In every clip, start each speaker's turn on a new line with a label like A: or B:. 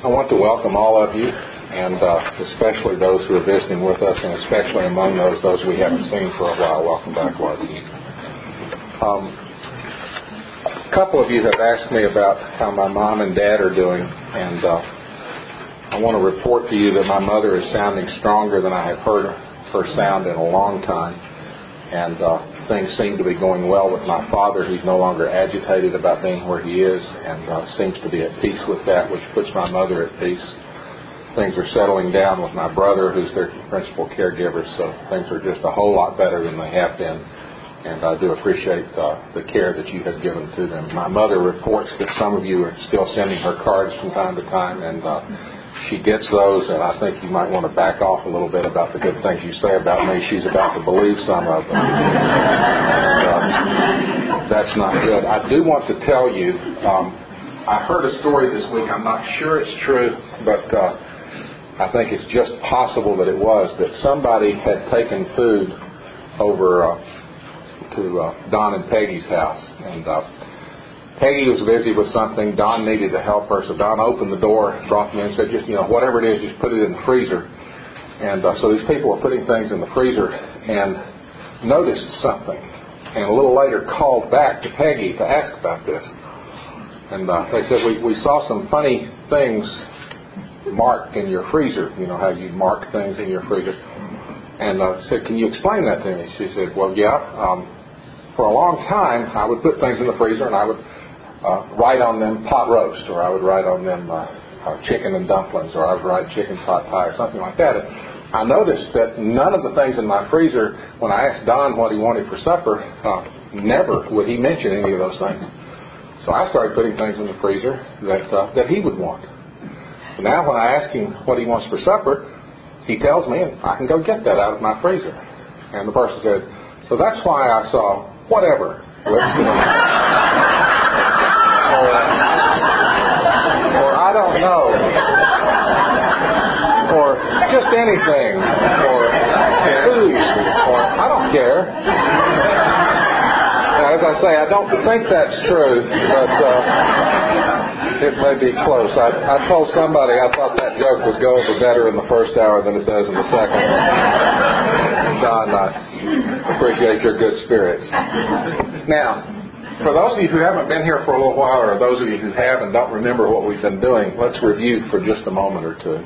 A: I want to welcome all of you, and especially those who are visiting with us, and especially among those we haven't seen for a while. Welcome back, Larson. A couple of you have asked me about how my mom and dad are doing, and I want to report to you that my mother is sounding stronger than I have heard her sound in a long time, and things seem to be going well with my father. He's no longer agitated about being where he is, and seems to be at peace with that, which puts my mother at peace. Things are settling down with my brother, who's their principal caregiver, so things are just a whole lot better than they have been, and I do appreciate the care that you have given to them. My mother reports that some of you are still sending her cards from time to time, and she gets those, and I think you might want to back off a little bit about the good things you say about me. She's about to believe some of them. And, that's not good. I do want to tell you, I heard a story this week. I'm not sure it's true, but I think it's just possible that it was, that somebody had taken food over to Don and Peggy's house. And Peggy was busy with something. Don needed to help her, so Don opened the door, brought them in, and said, just, whatever it is, just put it in the freezer. And so these people were putting things in the freezer and noticed something. And a little later called back to Peggy to ask about this. And they said, we saw some funny things marked in your freezer. You know how you mark things in your freezer. And said, can you explain that to me? She said, well, yeah. For a long time, I would put things in the freezer and I would write on them pot roast, or I would write on them chicken and dumplings, or I would write chicken pot pie, or something like that. And I noticed that none of the things in my freezer, when I asked Don what he wanted for supper, never would he mention any of those things. So I started putting things in the freezer that he would want. So now when I ask him what he wants for supper, he tells me, and I can go get that out of my freezer. And the person said, so that's why I saw whatever. Or I don't know. Or just anything. Or food. Or I don't care. Now, as I say, I don't think that's true, but it may be close. I told somebody I thought that joke would go over better in the first hour than it does in the second. Don, I appreciate your good spirits. Now, for those of you who haven't been here for a little while, or those of you who have and don't remember what we've been doing, let's review for just a moment or two.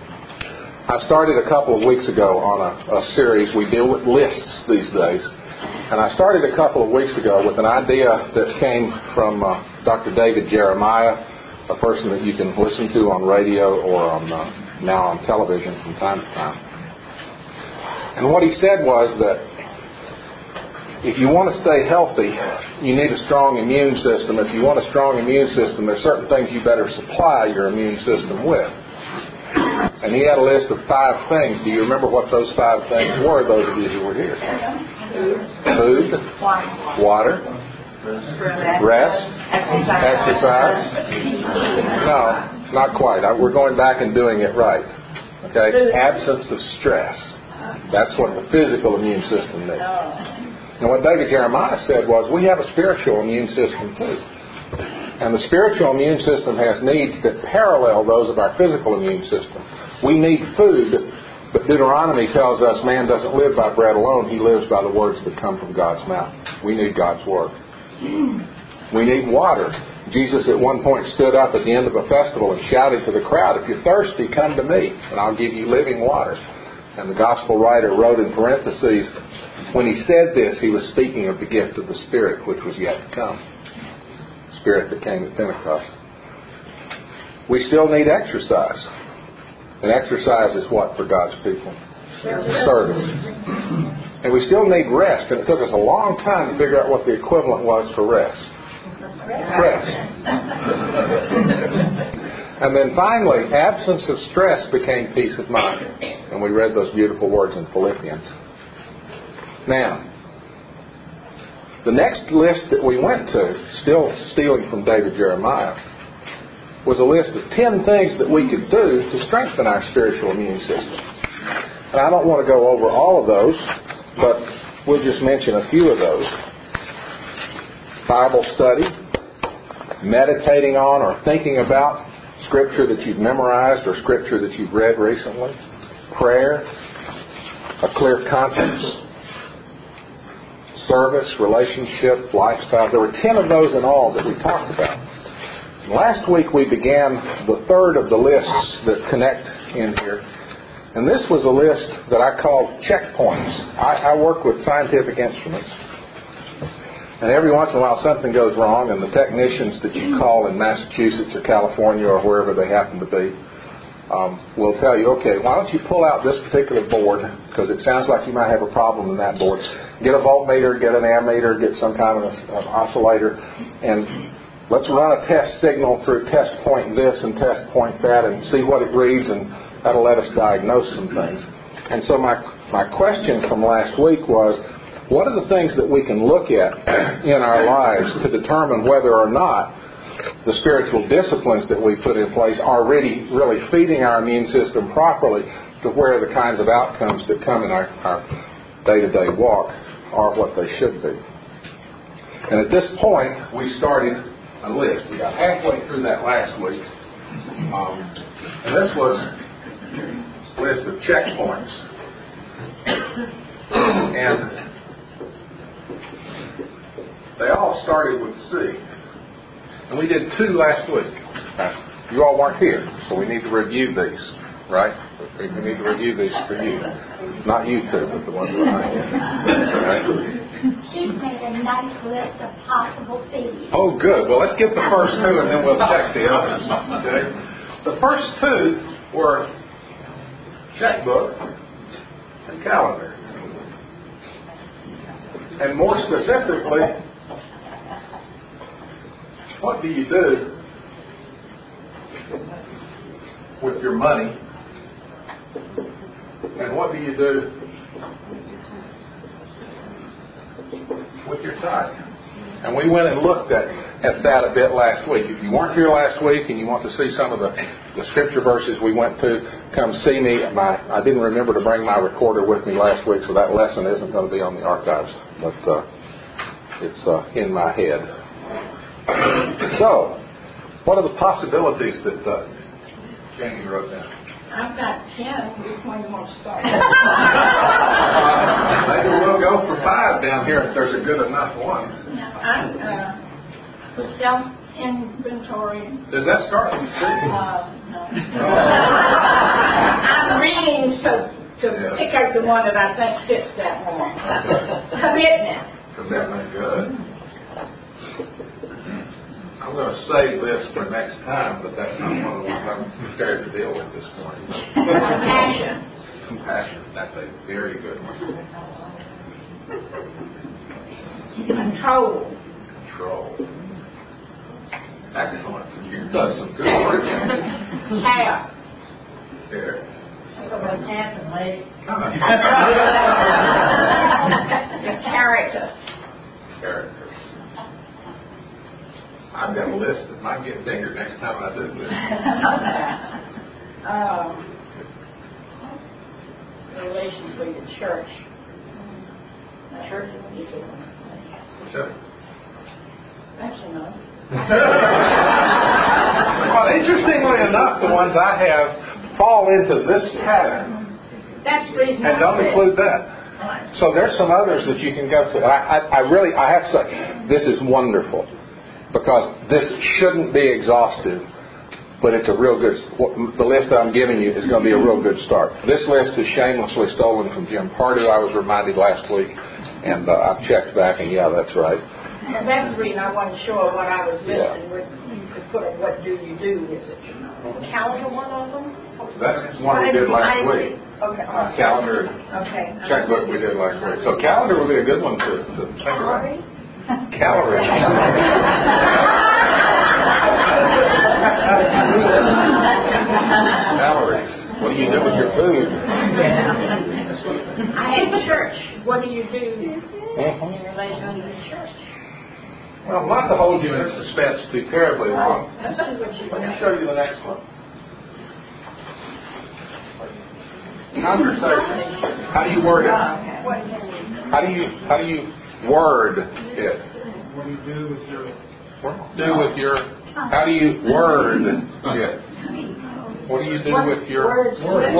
A: I started a couple of weeks ago on a series. We deal with lists these days. And I started a couple of weeks ago with an idea that came from Dr. David Jeremiah, a person that you can listen to on radio or now on television from time to time. And what he said was that if you want to stay healthy, you need a strong immune system. If you want a strong immune system, there's certain things you better supply your immune system with. And he had a list of 5 things. Do you remember what those 5 things were, those of you who were here? Food, water, rest, exercise. No, not quite. We're going back and doing it right. Okay? Absence of stress. That's what the physical immune system needs. And what David Jeremiah said was, we have a spiritual immune system too. And the spiritual immune system has needs that parallel those of our physical immune system. We need food, but Deuteronomy tells us man doesn't live by bread alone. He lives by the words that come from God's mouth. We need God's Word. We need water. Jesus at one point stood up at the end of a festival and shouted to the crowd, if you're thirsty, come to me, and I'll give you living water. And the gospel writer wrote in parentheses, when he said this, he was speaking of the gift of the Spirit, which was yet to come. The Spirit that came at Pentecost. We still need exercise. And exercise is what for God's people? Service. And we still need rest. And it took us a long time to figure out what the equivalent was for rest. Rest. And then finally, absence of stress became peace of mind. And we read those beautiful words in Philippians. Now, the next list that we went to, still stealing from David Jeremiah, was a list of 10 things that we could do to strengthen our spiritual immune system. And I don't want to go over all of those, but we'll just mention a few of those. Bible study, meditating on or thinking about Scripture that you've memorized or Scripture that you've read recently. Prayer. A clear conscience. Service, relationship, lifestyle. There were 10 of those in all that we talked about. Last week we began the third of the lists that connect in here. And this was a list that I called checkpoints. I work with scientific instruments. And every once in a while something goes wrong, and the technicians that you call in Massachusetts or California or wherever they happen to be will tell you, okay, why don't you pull out this particular board, because it sounds like you might have a problem in that board. Get a voltmeter, get an ammeter, get some kind of an oscillator, and let's run a test signal through test point this and test point that and see what it reads, and that'll let us diagnose some things. And so my question from last week was, what are the things that we can look at in our lives to determine whether or not the spiritual disciplines that we put in place are really feeding our immune system properly to where the kinds of outcomes that come in our day-to-day walk are what they should be. And at this point, we started a list. We got halfway through that last week. And this was a list of checkpoints. And they all started with C. And we did 2 last week. You all weren't here, so we need to review these, right? We need to review these for you. Not you two, but the ones behind you. Right?
B: She's made a nice list of possible cities.
A: Oh, good. Well, let's get the first 2 and then we'll check the others. Okay? The first 2 were checkbook and calendar. And more specifically, what do you do with your money? And what do you do with your tithe? And we went and looked at that a bit last week. If you weren't here last week and you want to see some of the scripture verses we went to, come see me. I didn't remember to bring my recorder with me last week, so that lesson isn't going to be on the archives. But it's in my head. So, what are the possibilities that Jamie wrote down?
B: I've got 10. Which one you want to start?
A: Maybe we'll go for 5 down here if there's a good enough one.
B: I'm the self-inventory.
A: Does that start with C?
B: No. I'm reading to pick out the one that I think fits that one. Commitment.
A: Commitment, good. I'm going to save this for next time, but that's not one of the ones I'm prepared to deal with this morning.
B: Compassion.
A: Compassion. That's a very good one.
B: Control.
A: Control. Excellent. You've done some good work.
B: Care.
A: Care.
B: Character.
A: Character. I've got a list that might get bigger next time I do this.
B: The relations with the church. The church is equal.
A: Sure.
B: That's enough.
A: Well, interestingly enough, the ones I have fall into this pattern.
B: That's reasonable.
A: And don't include that. So there's some others that you can go through. I have to say, this is wonderful. Because this shouldn't be exhaustive, but it's a real good, the list that I'm giving you is going to be a real good start. This list is shamelessly stolen from Jim Pardue, I was reminded last week, and I've checked back, and yeah, that's right.
B: And that's the reason I wasn't sure what I was listing. You could put a what do you do with it, you know. Is the calendar one of them?
A: That's one we did last week.
B: Okay.
A: Calendar, checkbook we did last week. So calendar would be a good one to think about. Calories. Calories. What do you do with your food?
B: I have the church. What do you do in relation to the church?
A: Well, not to hold you in suspense too terribly long.
B: Let's see what you
A: Let me show you the next one. Conversation. How do you word it? How do you word it?
C: What do you do with your...
A: How do you word it? What do you do with your words?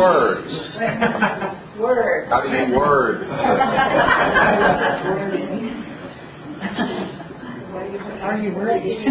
B: Word.
A: How do you word?
B: Are you wordy?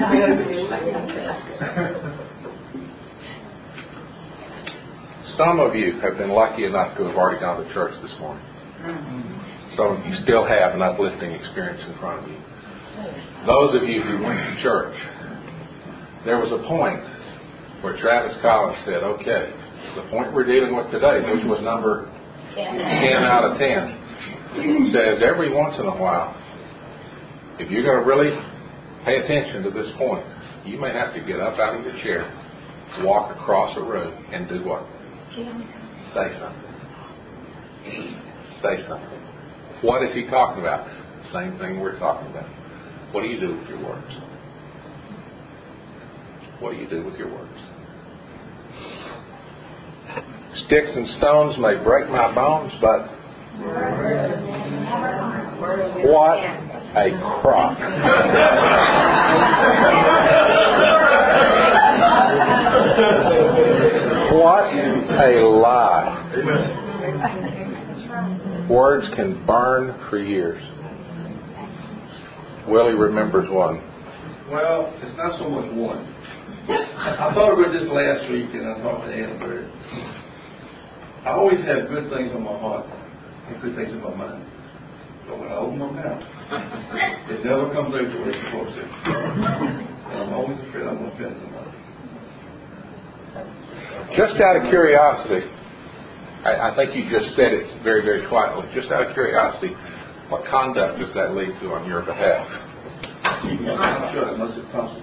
A: Some of you have been lucky enough to have already gone to church this morning. Some of you still have an uplifting experience in front of you. Those of you who went to church, there was a point where Travis Collins said, okay, the point we're dealing with today, which was number 10 out of 10, says every once in a while, if you're going to really pay attention to this point, you may have to get up out of your chair, walk across a room, and do what? Say something. Say something. What is he talking about? The same thing we're talking about. What do you do with your words? What do you do with your words? Sticks and stones may break my bones, but what a crock. What a lie. Words can burn for years. Willie remembers one.
C: Well, it's not so much one. I thought about this last week, and I talked to Ann about it. I always have good things on my heart and good things in my mind. But when I open my mouth, it never comes out the way it's supposed to. And I'm always afraid I'm going to offend somebody.
A: Just out of curiosity, I think you just said it very, very quietly. Just out of curiosity, what conduct does that lead to on your behalf?
C: Keep my mouth shut unless it's possible.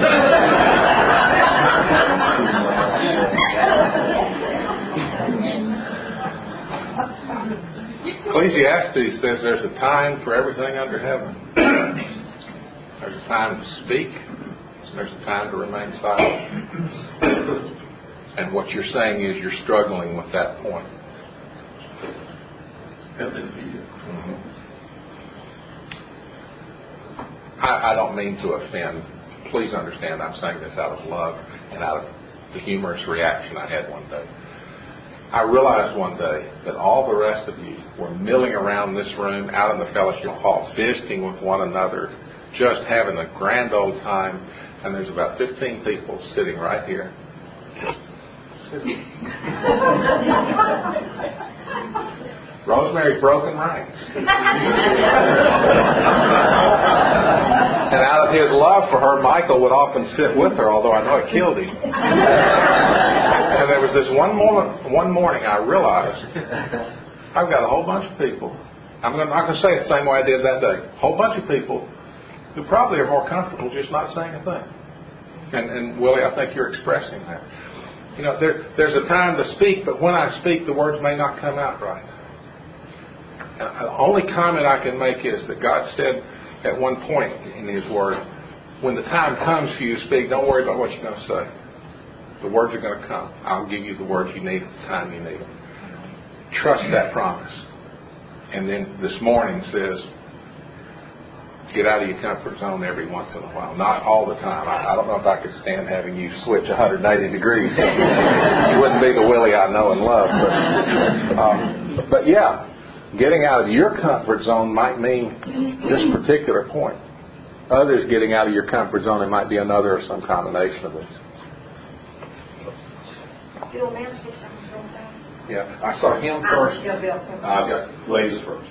A: Ecclesiastes says there's a time for everything under heaven. There's a time to speak. There's a time to remain silent. And what you're saying is you're struggling with that point. Mm-hmm. I don't mean to offend. Please understand I'm saying this out of love and out of the humorous reaction I had one day. I realized one day that all the rest of you were milling around this room, out in the fellowship hall, visiting with one another, just having a grand old time, and there's about 15 people sitting right here. Rosemary's broken ranks. And out of his love for her, Michael would often sit with her, although I know it killed him. And there was this one morning I realized I've got a whole bunch of people. I'm not going to say it the same way I did that day. A whole bunch of people who probably are more comfortable just not saying a thing. And Willie, I think you're expressing that. You know, there's a time to speak, but when I speak, the words may not come out right. And the only comment I can make is that God said at one point in His Word, when the time comes for you to speak, don't worry about what you're going to say. The words are going to come. I'll give you the words you need at the time you need them. Trust that promise. And then this morning says, get out of your comfort zone every once in a while. Not all the time. I don't know if I could stand having you switch 180 degrees. You wouldn't be the Willie I know and love. But yeah, getting out of your comfort zone might mean this particular point. Others getting out of your comfort zone, it might be another or some combination of this.
B: Bill, may I say something real fast?
A: Yeah, I saw him first.
C: I've got ladies first.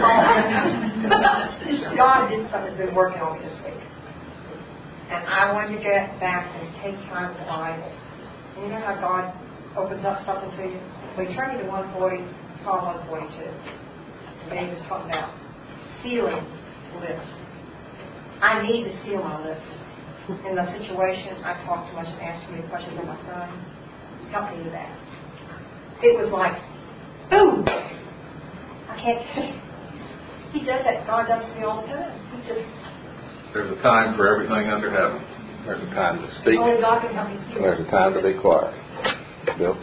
B: God did something that's been working on me this week. And I wanted to get back and take time to the Bible. And you know how God opens up something to you? Well, he turned me to Psalm 142. And Dave was talking about sealing lips. I need to seal my lips. In the situation, I talked too much and asked too many questions of my son. Help me with that. It was like, boom! I can't tell you. He does that. God does to me all the time. He just...
A: There's a time for everything under heaven. There's a time to speak.
B: Only God can help me see.
A: There's a time to be quiet. Bill?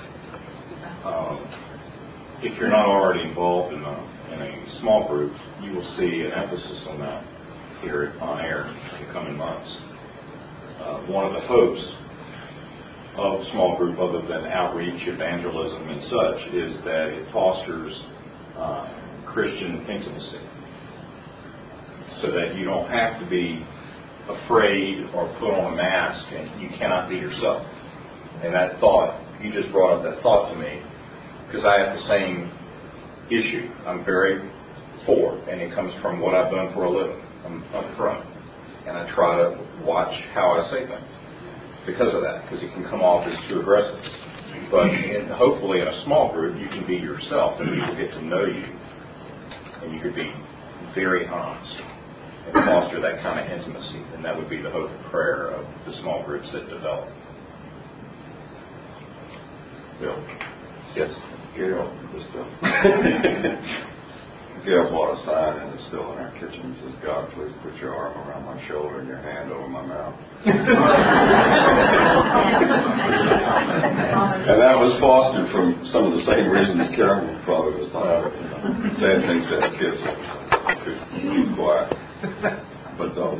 D: If you're not already involved in a small group, you will see an emphasis on that here on air in the coming months. One of the hopes of small group, other than outreach, evangelism, and such, is that it fosters Christian intimacy, so that you don't have to be afraid or put on a mask, and you cannot be yourself. And that thought, you just brought up that thought to me, because I have the same issue. I'm very poor, and it comes from what I've done for a living. I'm upfront, and I try to watch how I say things because of that, because it can come off as too aggressive. But hopefully in a small group, you can be yourself, and people get to know you, and you could be very honest and foster that kind of intimacy. And that would be the hope and prayer of the small groups that develop.
E: Bill?
D: Yes.
E: Gail, Gail bought a sign, and it's still in our kitchen. It says, "God, please put your arm around my shoulder and your hand over my mouth." And that was fostered from some of the same reasons Karen probably was talking about. Saying things to the kids to keep quiet. But don't.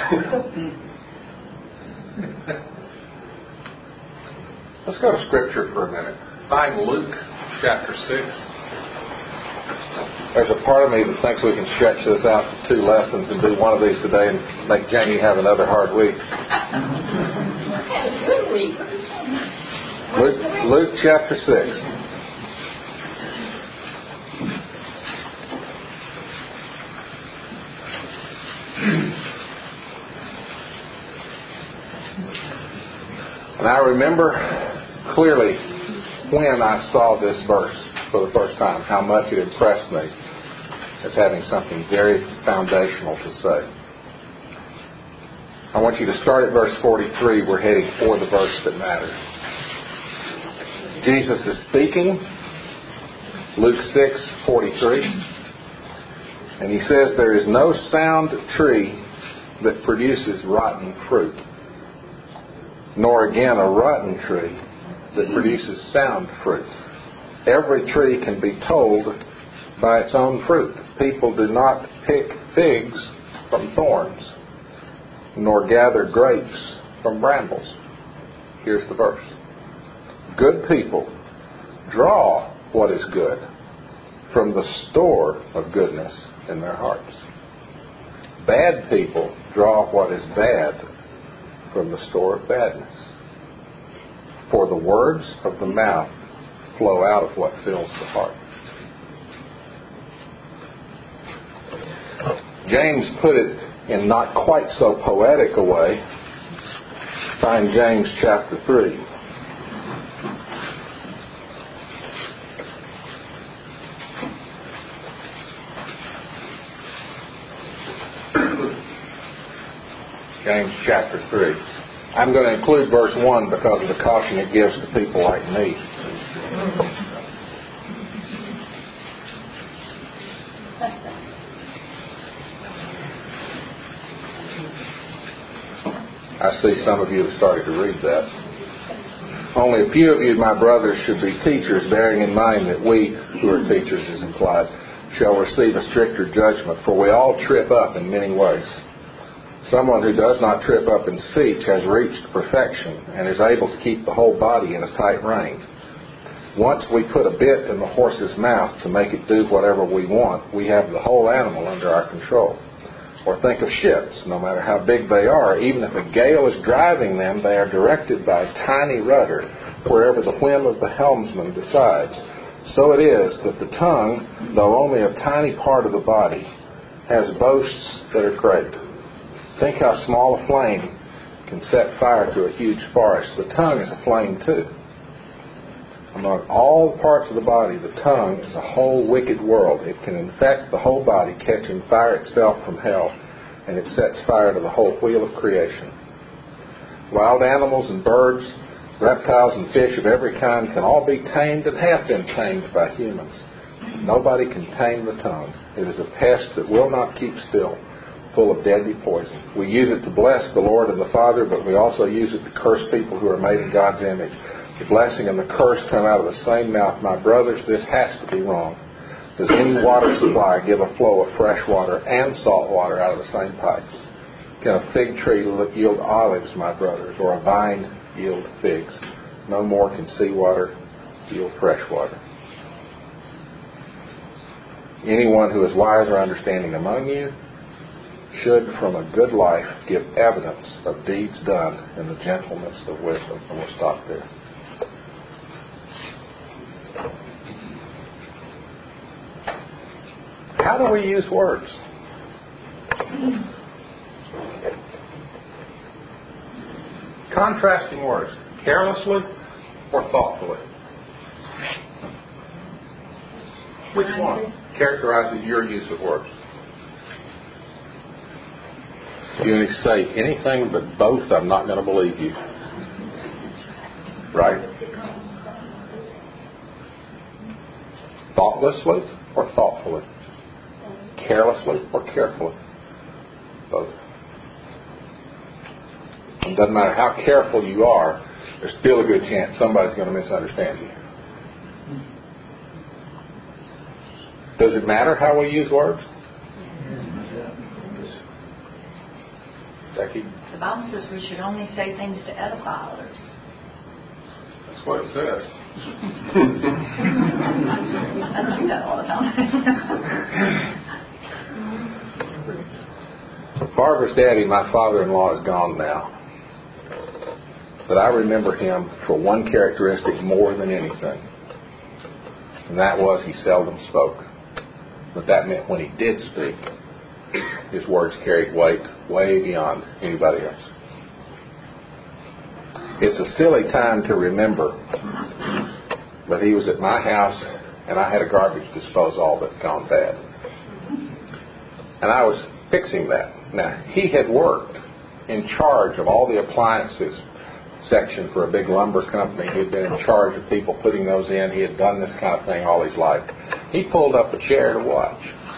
A: Let's go to Scripture for a minute. Find Luke chapter 6. There's a part of me that thinks we can stretch this out to 2 lessons and do one of these today and make Jamie have another hard week. Luke chapter 6. And I remember clearly when I saw this verse for the first time, how much it impressed me as having something very foundational to say. I want you to start at verse 43. We're heading for the verse that matters. Jesus is speaking, Luke 6:43, and he says, "There is no sound tree that produces rotten fruit, nor again a rotten tree that produces sound fruit. Every tree can be told by its own fruit. People do not pick figs from thorns, nor gather grapes from brambles." Here's the verse. "Good people draw what is good from the store of goodness in their hearts. Bad people draw what is bad from the store of badness. For the words of the mouth flow out of what fills the heart." James put it in not quite so poetic a way. Find James chapter 3. James chapter 3. I'm going to include verse 1 because of the caution it gives to people like me. I see some of you have started to read that. "Only a few of you, my brothers, should be teachers, bearing in mind that we, who are teachers is implied, shall receive a stricter judgment. For we all trip up in many ways. Someone who does not trip up in speech has reached perfection and is able to keep the whole body in a tight rein. Once we put a bit in the horse's mouth to make it do whatever we want, we have the whole animal under our control. Or think of ships. No matter how big they are, even if a gale is driving them, they are directed by a tiny rudder wherever the whim of the helmsman decides. So it is that the tongue, though only a tiny part of the body, has boasts that are great. Think how small a flame can set fire to a huge forest. The tongue is a flame too. Among all the parts of the body, the tongue is a whole wicked world. It can infect the whole body, catching fire itself from hell, and it sets fire to the whole wheel of creation. Wild animals and birds, reptiles and fish of every kind can all be tamed and have been tamed by humans. Nobody can tame the tongue. It is a pest that will not keep still, full of deadly poison. We use it to bless the Lord and the Father, but we also use it to curse people who are made in God's image. The blessing and the curse come out of the same mouth. My brothers, this has to be wrong. Does any water supply give a flow of fresh water and salt water out of the same pipes? Can a fig tree yield olives, my brothers, or a vine yield figs? no more can seawater heal fresh water. Anyone who is wise or understanding among you should, from a good life, give evidence of deeds done in the gentleness of wisdom. And we'll stop there. How do we use words? Contrasting words, carelessly or thoughtfully? Which one characterizes your use of words? If you say anything but both, I'm not going to believe you. Right? Thoughtlessly or thoughtfully? Carelessly or carefully? Both. It doesn't matter how careful you are, there's still a good chance somebody's going to misunderstand you. Does it matter how we use words? Becky?
F: The Bible says we should only say things to edify others.
A: That's what it says.
F: I don't do that all the time.
A: Barbara's daddy, my father-in-law, is gone now. But I remember him for one characteristic more than anything. And that was he seldom spoke. But that meant when he did speak, his words carried weight way beyond anybody else. It's a silly time to remember, but he was at my house and I had a garbage disposal that had gone bad. And I was fixing that. Now, he had worked in charge of all the appliances section for a big lumber company. He had been in charge of people putting those in. He had done this kind of thing all his life. He pulled up a chair to watch.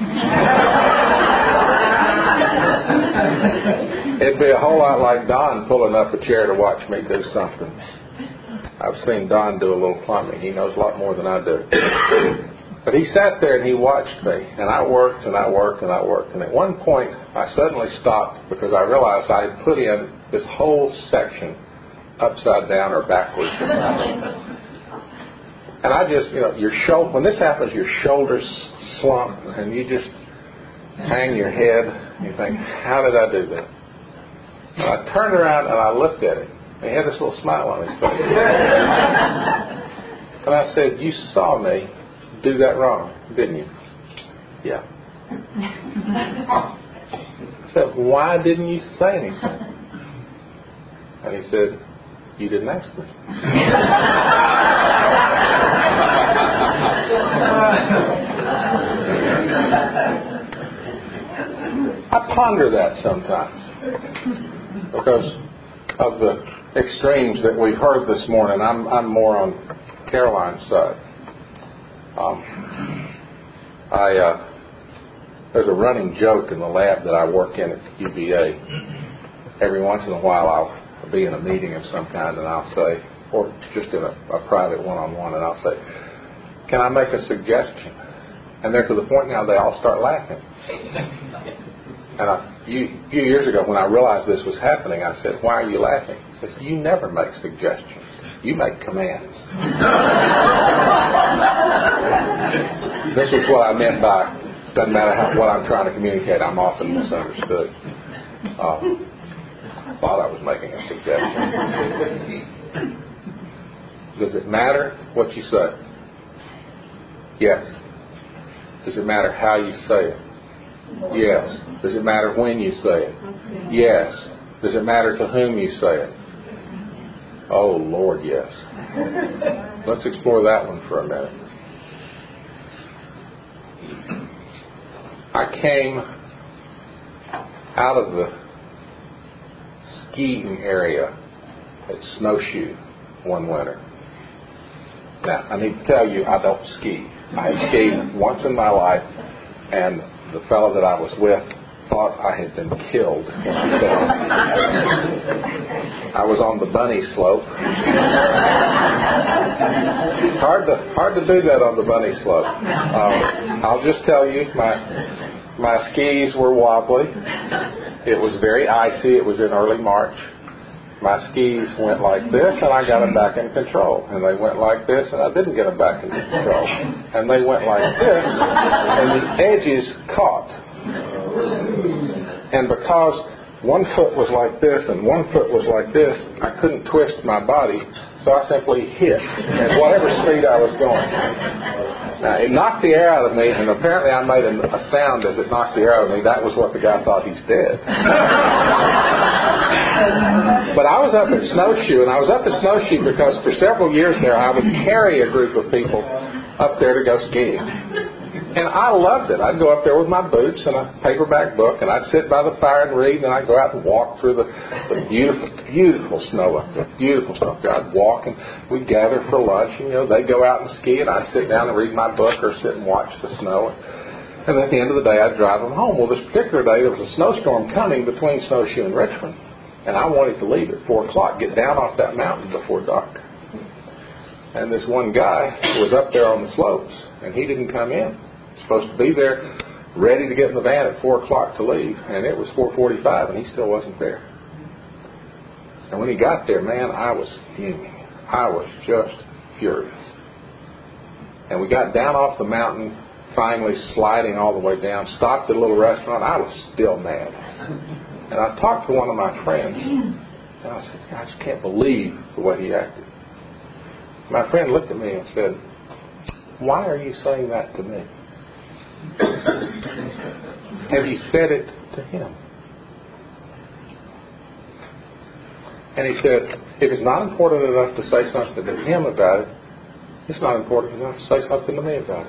A: It'd be a whole lot like Don pulling up a chair to watch me do something. I've seen Don do a little plumbing. He knows a lot more than I do. But he sat there and he watched me, and I worked and I worked and I worked. And at one point, I suddenly stopped because I realized I had put in this whole section upside down or backwards. And I just, when this happens, your shoulders slump and you just hang your head and you think, how did I do that? And I turned around and I looked at him. And he had this little smile on his face. And I said, you saw me do that wrong, didn't you? Yeah. I said, why didn't you say anything? And he said, you didn't ask me. I ponder that sometimes because of the extremes that we've heard this morning. I'm more on Caroline's side. There's a running joke in the lab that I work in at UVA. Every once in a while I'll be in a meeting of some kind and I'll say, or just in a private one-on-one, and I'll say, can I make a suggestion? And they're to the point now they all start laughing. And a few years ago when I realized this was happening, I said, why are you laughing? He says, you never make suggestions. You make commands. This is what I meant by, doesn't matter what I'm trying to communicate, I'm often misunderstood. I thought I was making a suggestion. Does it matter what you say? Yes. Does it matter how you say it? Yes. Does it matter when you say it? Yes. Does it matter to whom you say it? Oh, Lord, yes. Let's explore that one for a minute. I came out of the skiing area at Snowshoe one winter. Now, I need to tell you, I don't ski. I had skied once in my life, and the fellow that I was with thought I had been killed when I fell. I was on the bunny slope. It's hard to do that on the bunny slope. I'll just tell you, my skis were wobbly. It was very icy. It was in early March. My skis went like this, and I got them back in control. And they went like this, and I didn't get them back in control. And they went like this, and the edges caught. And because one foot was like this and one foot was like this, I couldn't twist my body, so I simply hit at whatever speed I was going. Now, it knocked the air out of me, and apparently I made a sound as it knocked the air out of me. That was what the guy thought, he's dead. But I was up at Snowshoe, and I was up at Snowshoe because for several years there I would carry a group of people up there to go skiing. And I loved it. I'd go up there with my boots and a paperback book, and I'd sit by the fire and read, and I'd go out and walk through the beautiful, beautiful snow up there. Beautiful snow. I'd walk, and we'd gather for lunch, and, they'd go out and ski, and I'd sit down and read my book or sit and watch the snow. And at the end of the day, I'd drive them home. Well, this particular day, there was a snowstorm coming between Snowshoe and Richmond, and I wanted to leave at 4 o'clock, get down off that mountain before dark. And this one guy was up there on the slopes, and he didn't come in. Supposed to be there, ready to get in the van at 4 o'clock to leave, and it was 4:45, and he still wasn't there. And when he got there, man, I was fuming. I was just furious. And we got down off the mountain, finally sliding all the way down, stopped at a little restaurant. I was still mad. And I talked to one of my friends, and I said, I just can't believe the way he acted. My friend looked at me and said, why are you saying that to me? Have you said it to him? And he said, if it's not important enough to say something to him about it, it's not important enough to say something to me about it.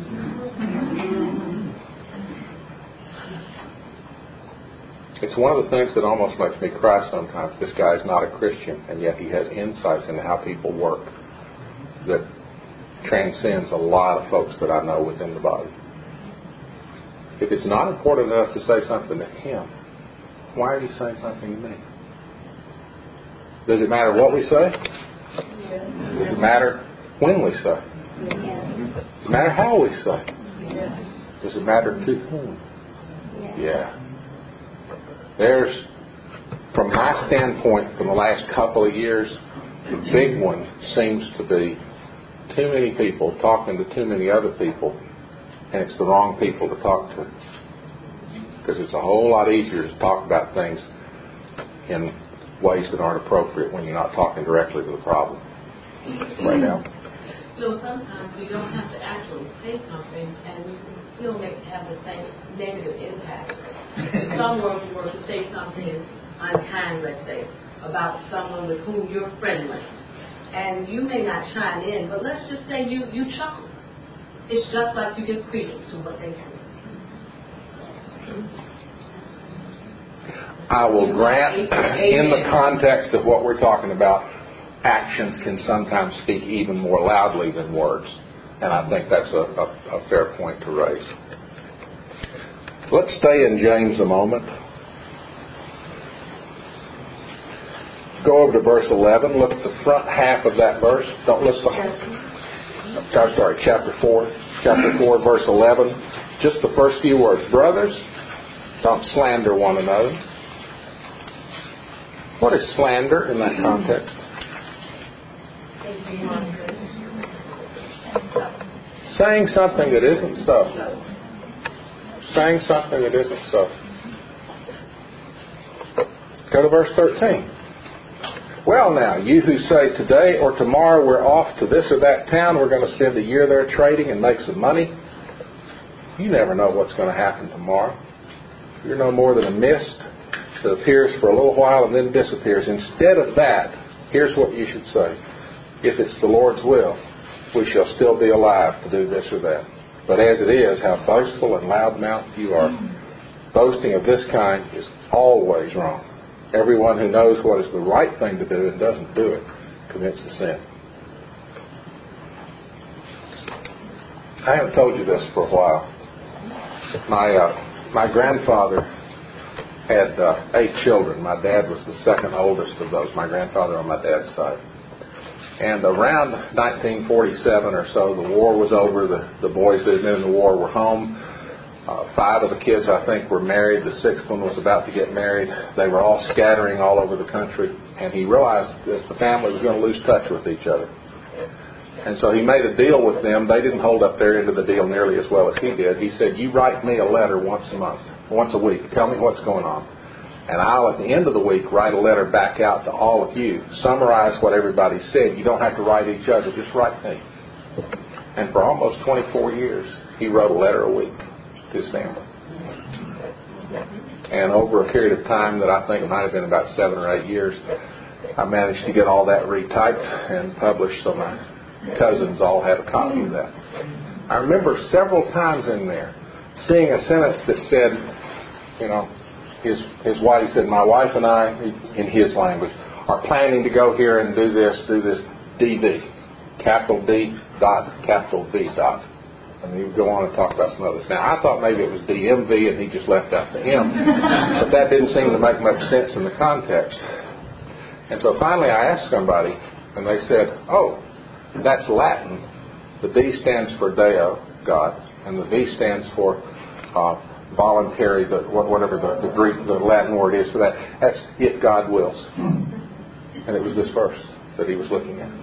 A: It's one of the things that almost makes me cry sometimes. This guy's not a Christian, and yet he has insights into how people work that transcends a lot of folks that I know within the body. If it's not important enough to say something to him, why are you saying something to me? Does it matter what we say?
B: Yes.
A: Does it matter when we say?
B: Yes.
A: Does it matter how we say?
B: Yes.
A: Does it matter to whom?
B: Yes.
A: Yeah. There's, from my standpoint, from the last couple of years, the big one seems to be too many people talking to too many other people, and it's the wrong people to talk to. Because it's a whole lot easier to talk about things in ways that aren't appropriate when you're not talking directly to the problem. Right now.
G: Sometimes you don't have to actually say something, and you can still have the same negative impact. Someone were to say something unkind, let's say, about someone with whom you're friendly, and you may not chime in, but let's just say you chuckle. It's just like you give credence to what they say.
A: I will grant, in the context of what we're talking about, actions can sometimes speak even more loudly than words. And I think that's a fair point to raise. Let's stay in James a moment. Go over to verse 11. Look at the front half of that verse. Don't look chapter 4. Chapter 4, verse 11. Just the first few words. Brothers, don't slander one another. What is slander in that context? Saying something that isn't so. Saying something that isn't so. Go to verse 13. Well now, you who say today or tomorrow we're off to this or that town, we're going to spend a year there trading and make some money. You never know what's going to happen tomorrow. You're no more than a mist that appears for a little while and then disappears. Instead of that, here's what you should say. If it's the Lord's will, we shall still be alive to do this or that. But as it is, how boastful and loud-mouthed you are. Boasting of this kind is always wrong. Everyone who knows what is the right thing to do and doesn't do it commits a sin. I haven't told you this for a while. My grandfather had 8 children. My dad was the second oldest of those, my grandfather on my dad's side. And around 1947 or so, the war was over. The boys that had been in the war were home. 5 of the kids, I think, were married. The 6th one was about to get married. They were all scattering all over the country. And he realized that the family was going to lose touch with each other. And so he made a deal with them. They didn't hold up their end of the deal nearly as well as he did. He said, you write me a letter once a week. Tell me what's going on. And I'll, at the end of the week, write a letter back out to all of you. Summarize what everybody said. You don't have to write each other. Just write me. And for almost 24 years, he wrote a letter a week to his family. And over a period of time that I think it might have been about 7 or 8 years, I managed to get all that retyped and published, so my cousins all had a copy of that. I remember several times in there seeing a sentence that said, you know, his wife said, my wife and I, in his language, are planning to go here and do this DV, capital D dot, capital V dot. And he would go on and talk about some others. Now, I thought maybe it was DMV and he just left out the M. But that didn't seem to make much sense in the context. And so finally I asked somebody, and they said, oh, that's Latin. The D stands for Deo, God, and the V stands for voluntary, whatever the Greek, the Latin word is for that. That's if God wills. And it was this verse that he was looking at.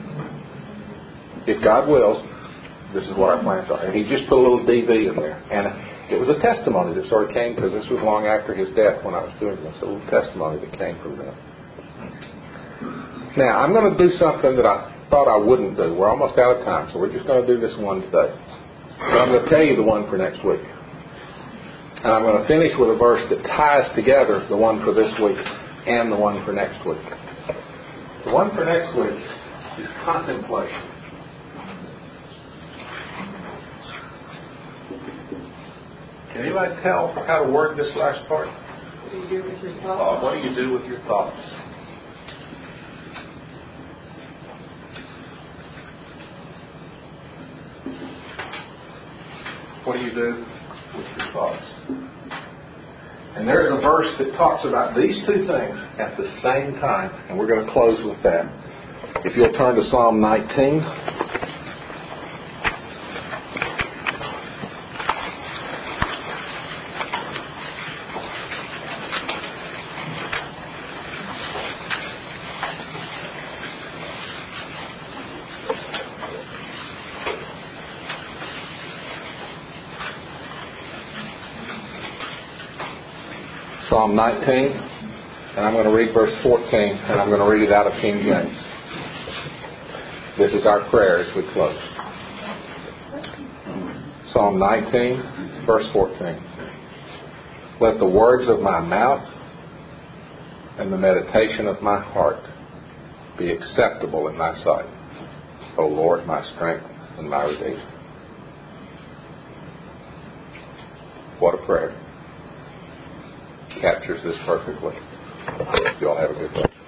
A: If God wills, this is what our plans are. And he just put a little DV in there. And it was a testimony that sort of came, because this was long after his death when I was doing this, a little testimony that came from that. Now, I'm going to do something that I thought I wouldn't do. We're almost out of time, so we're just going to do this one today. But I'm going to tell you the one for next week. And I'm going to finish with a verse that ties together the one for this week and the one for next week. The one for next week is contemplation. Can anybody tell how to word this last part?
G: What do you do with your thoughts?
A: What do you do with your thoughts? What do you do with your thoughts? And there's a verse that talks about these two things at the same time, and we're going to close with that. If you'll turn to Psalm 19. Psalm 19, and I'm going to read verse 14, and I'm going to read it out of King James. This is our prayer as we close. Psalm 19, verse 14. Let the words of my mouth and the meditation of my heart be acceptable in thy sight, O Lord, my strength and my redeemer. What a prayer. Captures this perfectly. You all have a good day.